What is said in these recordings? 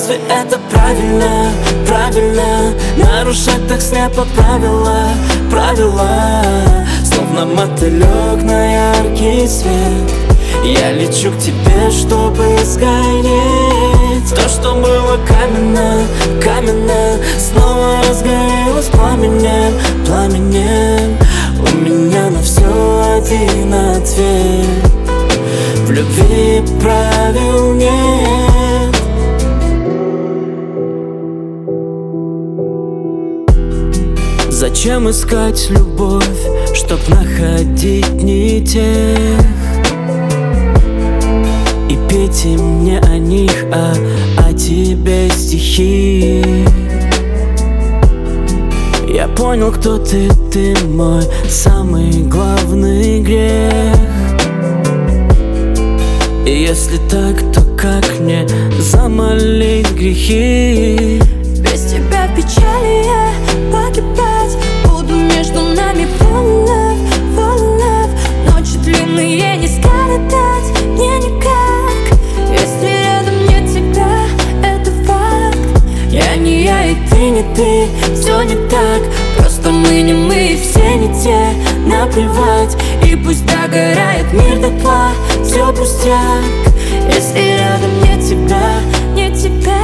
Разве это правильно, правильно? Нарушать так слепо правила, правила. Словно мотылек на яркий свет, я лечу к тебе, чтобы сгореть. То, что было каменно, каменно, снова разгорелось пламенем, пламенем. У меня на все один ответ: в любви правил нет. Зачем искать любовь, чтоб находить не тех и петь им не о них, а о тебе стихи? Я понял, кто ты мой самый главный грех. И если так, то как мне замолить грехи? Без тебя в печали я погибать буду, между нами fall in love. Ночи длинные не скоротать мне никак, если рядом нет тебя, это факт. Я не я и ты не ты, все не так. Просто мы не мы и все не те, наплевать. И пусть догорает мир дотла, все пустяк, если рядом нет тебя, нет тебя.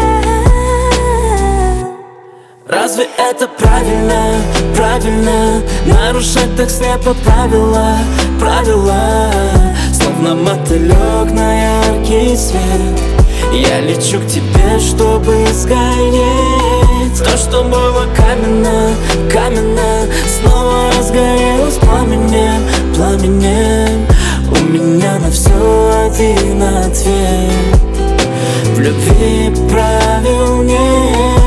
Разве это правильно, правильно? Нарушать так слепо правила, правила. Словно мотылек на яркий свет, я лечу к тебе, чтобы сгореть. То, что было каменно, каменно, снова разгорелось пламенем, пламенем. У меня на все один ответ: в любви правил нет.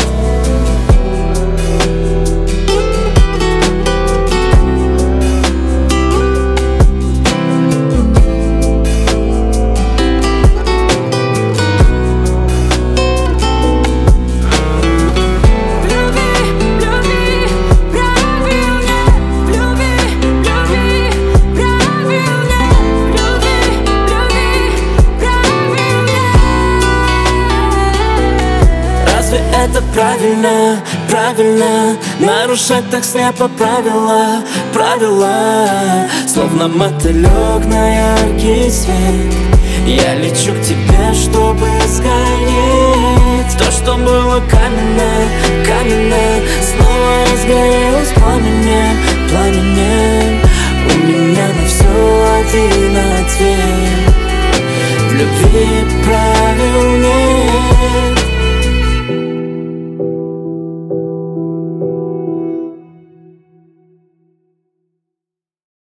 Это правильно, правильно, нарушать так слепо правила, правила. Словно мотылек на яркий свет, я лечу к тебе, чтобы сгореть. То, что было каменно, каменно, снова разгорелось пламенем, пламенем. У меня на все один ответ: в любви правильно.